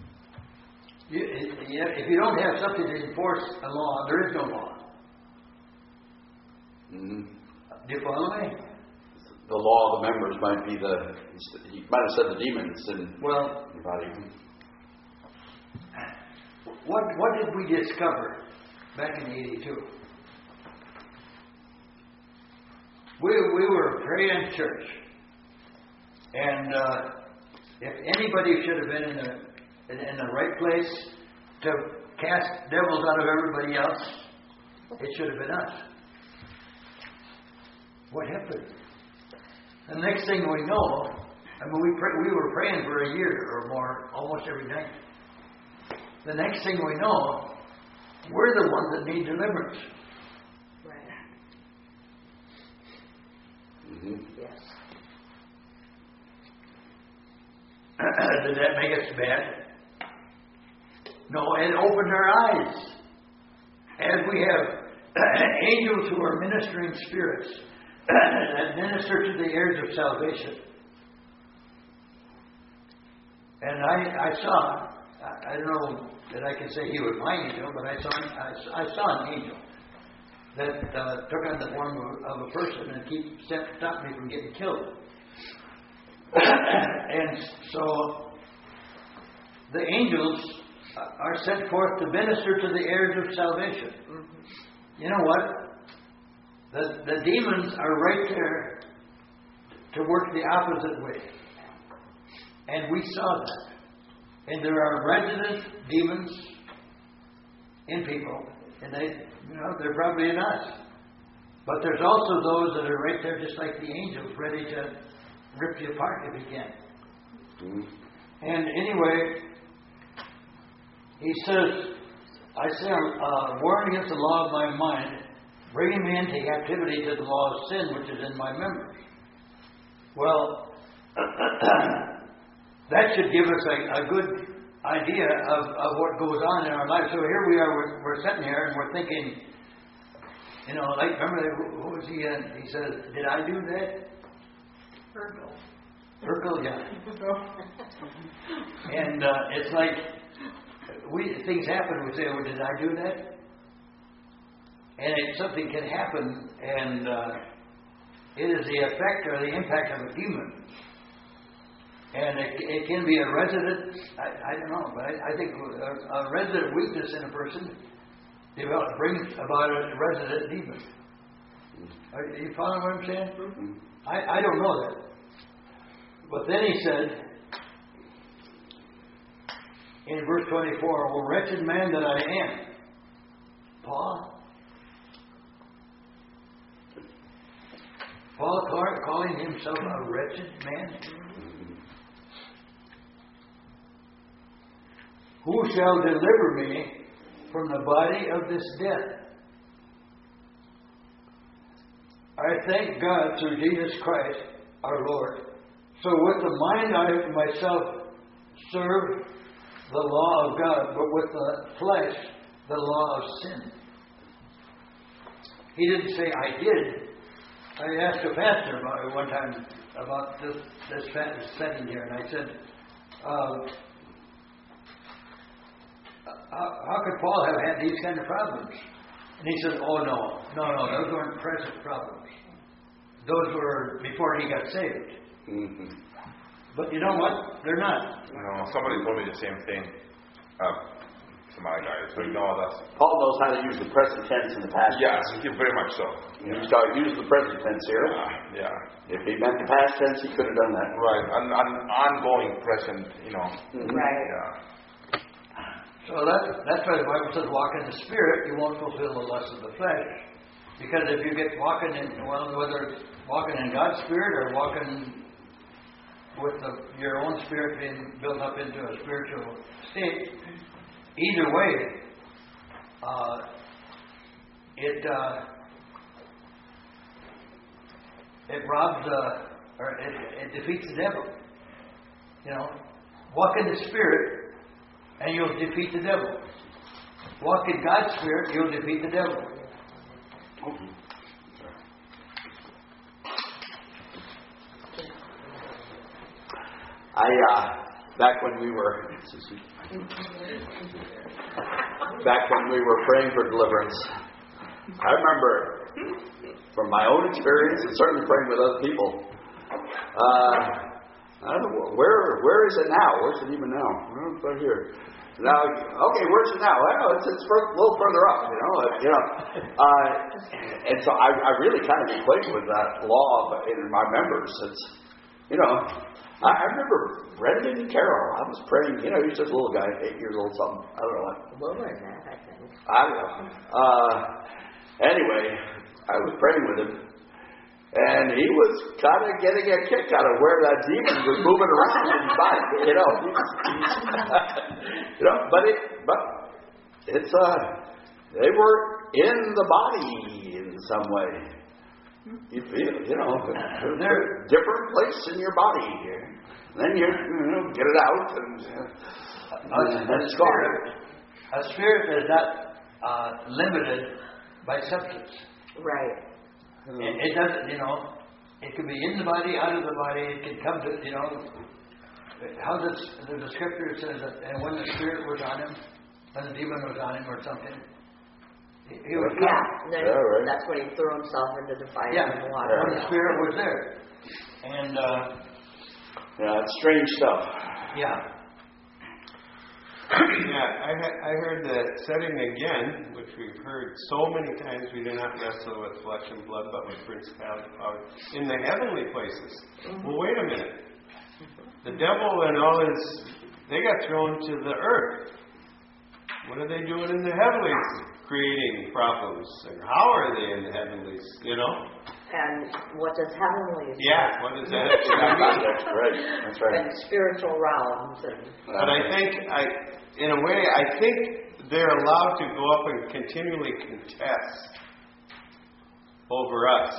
If you don't have something to enforce a law, there is no law. Mm-hmm. Do you follow me? The law of the members might be he might have said the demons in your body. What did we discover back in '82? We were praying church, and if anybody should have been in the right place to cast devils out of everybody else, it should have been us. What happened? The next thing we know, we were praying for a year or more, almost every night. The next thing we know, we're the ones that need deliverance. Right. Mm-hmm. Yes. Did that make us bad? No, it opened our eyes. As we have angels who are ministering spirits that minister to the heirs of salvation. And I saw, I don't know that I can say he was my angel, but I saw an angel that took on the form of a person and stopped me from getting killed. And so the angels are sent forth to minister to the heirs of salvation. Mm-hmm. You know what? The demons are right there to work the opposite way. And we saw that. And there are resident demons in people, and they're probably in us. But there's also those that are right there just like the angels, ready to rip you apart if you can. Mm-hmm. And anyway, he says, I say, warring against the law of my mind, bringing me into captivity to the law of sin, which is in my members. Well, that should give us a good idea of what goes on in our life. So here we are, we're sitting here and we're thinking, like, remember, who was he? He says, did I do that? Urkel, yeah. And it's like, things happen, we say, oh, did I do that? And something can happen, and it is the effect or the impact of a demon. And it can be a resident, I don't know, but I think a resident weakness in a person brings about a resident demon. Are you following what I'm saying? Mm-hmm. I don't know that. But then he said, in verse 24, "O wretched man that I am." Paul calling himself a wretched man. "Who shall deliver me from the body of this death? I thank God through Jesus Christ our Lord. So with the mind I myself serve the law of God, but with the flesh the law of sin." He didn't say I did. I asked a pastor about it one time about this setting here, and I said, how could Paul have had these kind of problems? And he said, oh no, those weren't present problems. Those were before he got saved. Mm-hmm. But you know what? They're not. No, somebody told me the same thing. my guy. So that's. Paul knows how to use the present tense in the past. Yes, very much so. Yeah. He's got to use the present tense here. Yeah. If he meant the past tense, he could have done that. Right. An ongoing present, Right. Yeah. So that's why the Bible says, walk in the Spirit, you won't fulfill the lust of the flesh. Because if you get whether it's walking in God's Spirit or walking with your own spirit being built up into a spiritual state, either way, it robs or it defeats the devil. Walk in the Spirit and you'll defeat the devil. Walk in God's Spirit, you'll defeat the devil. Back when we were praying for deliverance, I remember from my own experience and certainly praying with other people. I don't know where is it now? Where's it even now? It's right here. Now, okay, where's it now? Well, it's a little further up, and so I really kind of equate with that law in my members. It's, I remember Brendan Carroll. I was praying. He was just a little guy, 8 years old, something. I don't know what. Lower than that, I think. I don't know. Anyway, I was praying with him. And he was kind of getting a kick out of where that demon was moving around in his body, But it's they were in the body in some way. You feel, they're different place in your body. Then you get it out, and it's gone. A spirit is not limited by substance. Right. It doesn't, it can be in the body, out of the body. It can come to, how the scripture says that, and when the spirit was on him, when the demon was on him or something, he would come. Yeah, right. That's when he threw himself into the fire and water. When the spirit was there. And, it's strange stuff. Yeah. I heard the setting again, which we've heard so many times, we do not wrestle with flesh and blood, but with principality power in the heavenly places. Well, wait a minute. The devil and all they got thrown to the earth. What are they doing in the heavenlies? Creating problems. And how are they in the heavenlies, And what does heavenly mean? Yeah, what does that mean? That's right. And spiritual realms. But in a way, I think they're allowed to go up and continually contest over us.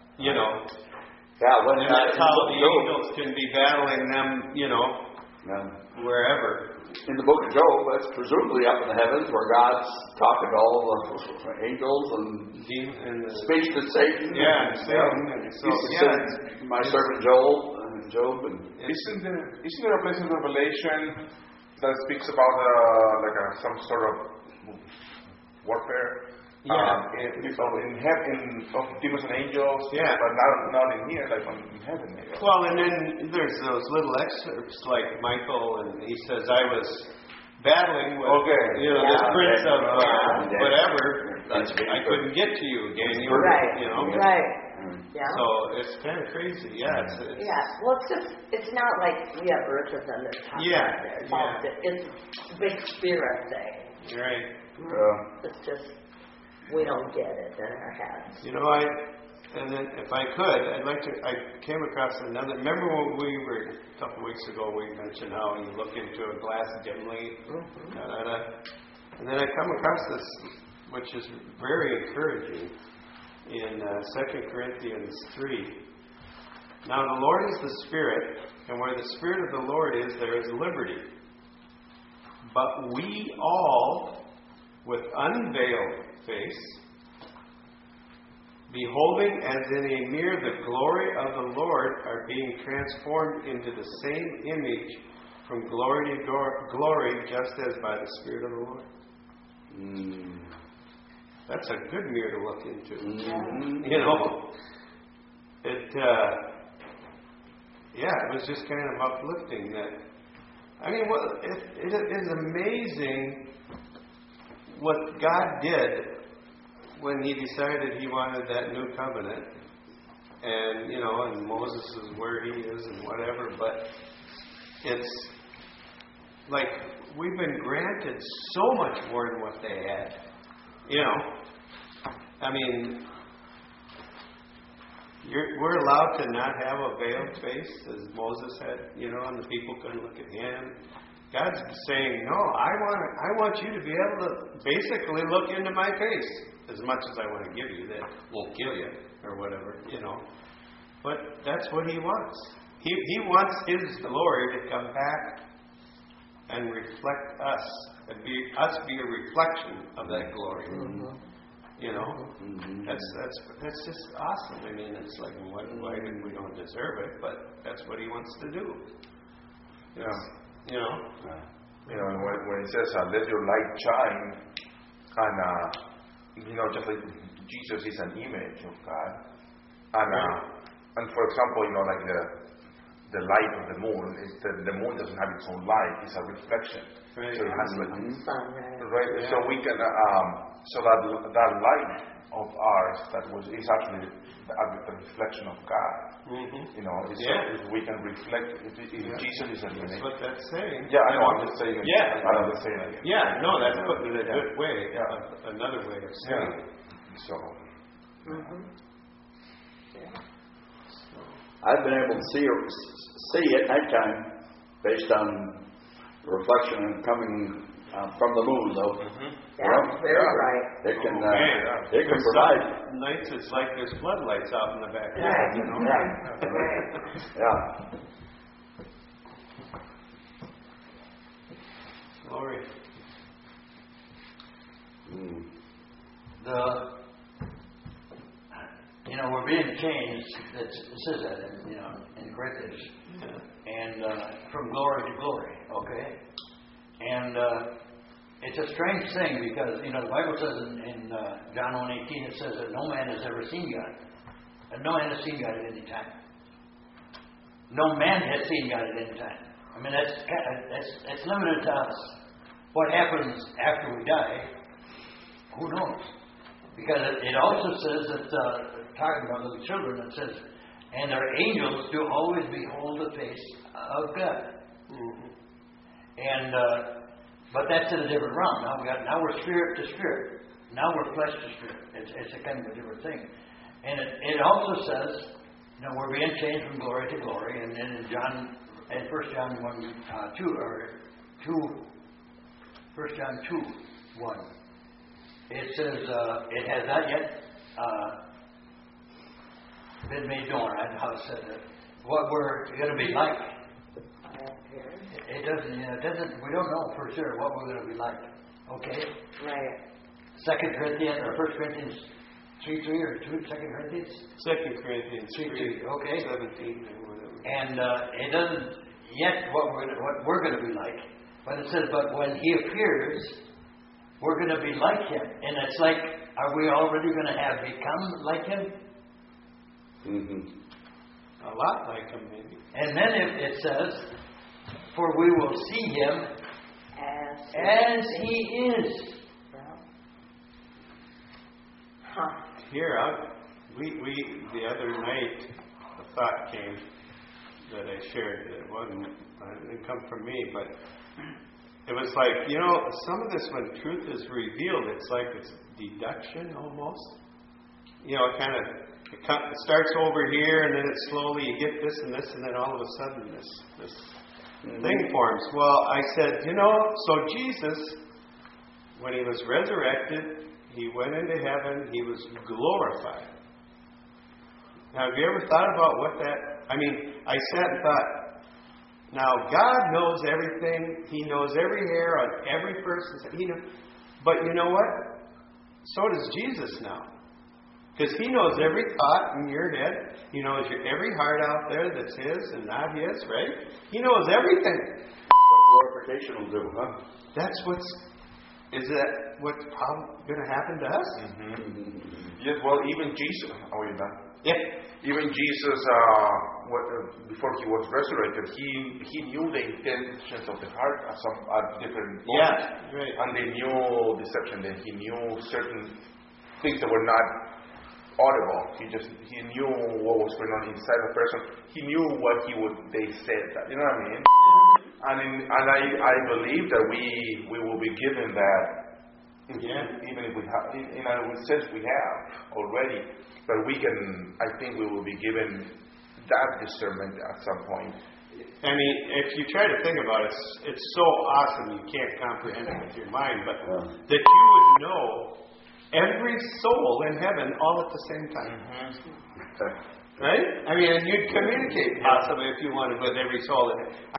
Yeah, and that's how the angels can be battling them, wherever. In the book of Job, that's presumably up in the heavens where God's talking to all the angels and speaks to Satan. Yeah, Satan. And so, my servant Job. Isn't there a place in Revelation that speaks about some sort of warfare? In heaven, of demons and angels, but not in here, like in heaven. Well, and then there's those little excerpts like Michael, and he says, I was battling with this prince of whatever. I couldn't get to you again. Right. Yeah. So it's kind of crazy. Well, it's not like we have riches and there's it's a big spirit thing. Right. It's just we don't get it in our heads. And then if I could, I came across another, remember when we were, a couple of weeks ago, we mentioned how you look into a glass dimly, and then I come across this, which is very encouraging, in 2 Corinthians 3. Now the Lord is the Spirit, and where the Spirit of the Lord is, there is liberty. But we all, with unveiled face, beholding as in a mirror the glory of the Lord, are being transformed into the same image from glory to glory, just as by the Spirit of the Lord. That's a good mirror to look into. It was just kind of uplifting that. It is amazing what God did when He decided He wanted that new covenant, and and Moses is where he is and whatever, but it's like we've been granted so much more than what they had. I mean, we're allowed to not have a veiled face, as Moses had, and the people couldn't look at him. God's saying, no, I want you to be able to basically look into my face as much as I want to give you. That won't kill you or whatever, But that's what He wants. He wants His glory to come back and reflect us, and be a reflection of that glory. Mm-hmm. That's just awesome. I mean, it's like, why we don't deserve it, but that's what He wants to do. Yeah. And when it says, "Let your light shine," and just like Jesus is an image of God, and for example, like the light of the moon is the moon doesn't have its own light; it's a reflection. Right. So it has like Sun, right. Yeah. So we can so that light of ours is actually the reflection of God. Mm-hmm. So we can reflect. Jesus is an image. That's what that's saying. Yeah, I know. I'm just saying it. Yeah. I'm just saying it. Yeah. No, that's put in a good way. Yeah. Another way of saying it. So. I've been able to see at night time based on the reflection and coming from the moon, though. That's very bright. It can provide. Some nights it's like there's floodlights out in the back. Yeah. Glory. We're being changed. It says that in Corinthians, and from glory to glory. Okay, and it's a strange thing because the Bible says in John 1:18 it says that no man has ever seen God, and no man has seen God at any time. No man has seen God at any time. I mean that's limited to us. What happens after we die? Who knows? Because it also says that, talking about little children, it says, and their angels do always behold the face of God. Mm-hmm. And but that's in a different realm. Now we're spirit to spirit. Now we're flesh to spirit. It's a kind of a different thing. And it also says, we're being changed from glory to glory. And then in 1 John 2:1. It says, it has not yet been made known. I don't know how it says it. What we're going to be like. It doesn't. We don't know for sure what we're going to be like. Okay. Right. 2 Corinthians or 1 Corinthians 3:3 or 2 Corinthians. 2 Corinthians 3. Okay. 17 or whatever. And it doesn't yet what we're going to be like, but it says, but when He appears, we're going to be like Him. And it's like, are we already going to have become like Him? Mm-hmm. A lot like Him, maybe. And then it says, for we will see Him as He is. Here, we the other night, a thought came that I shared. It didn't come from me, but it was like, some of this, when truth is revealed, it's like it's deduction almost. It starts over here, and then it slowly, you get this and this, and then all of a sudden this thing forms. Well, I said, so Jesus, when He was resurrected, He went into heaven, He was glorified. Now, have you ever thought about what that... I sat and thought, now, God knows everything. He knows every hair on every person's head. But you know what? So does Jesus now. Because He knows every thought in your head. He knows every heart out there that's His and not His, right? He knows everything. What glorification will do, huh? That's is that what's going to happen to us? Mm-hmm. Yes, well, even Jesus... Oh, you're done? Yeah. Even Jesus, before he was resurrected, he knew the intentions of the heart at different points. Yeah, right. And they knew deception. Then he knew certain things that were not audible. He knew what was going on inside the person. He knew what they said. You know what I mean? And I believe that we will be given that. Even if we have, in a sense, we have already. But I think we will be given that discernment at some point. I mean, if you try to think about it, it's so awesome you can't comprehend it with your mind, but that you would know every soul in heaven all at the same time. Mm-hmm. Right? I mean, and you'd communicate possibly if you wanted with every soul in heaven.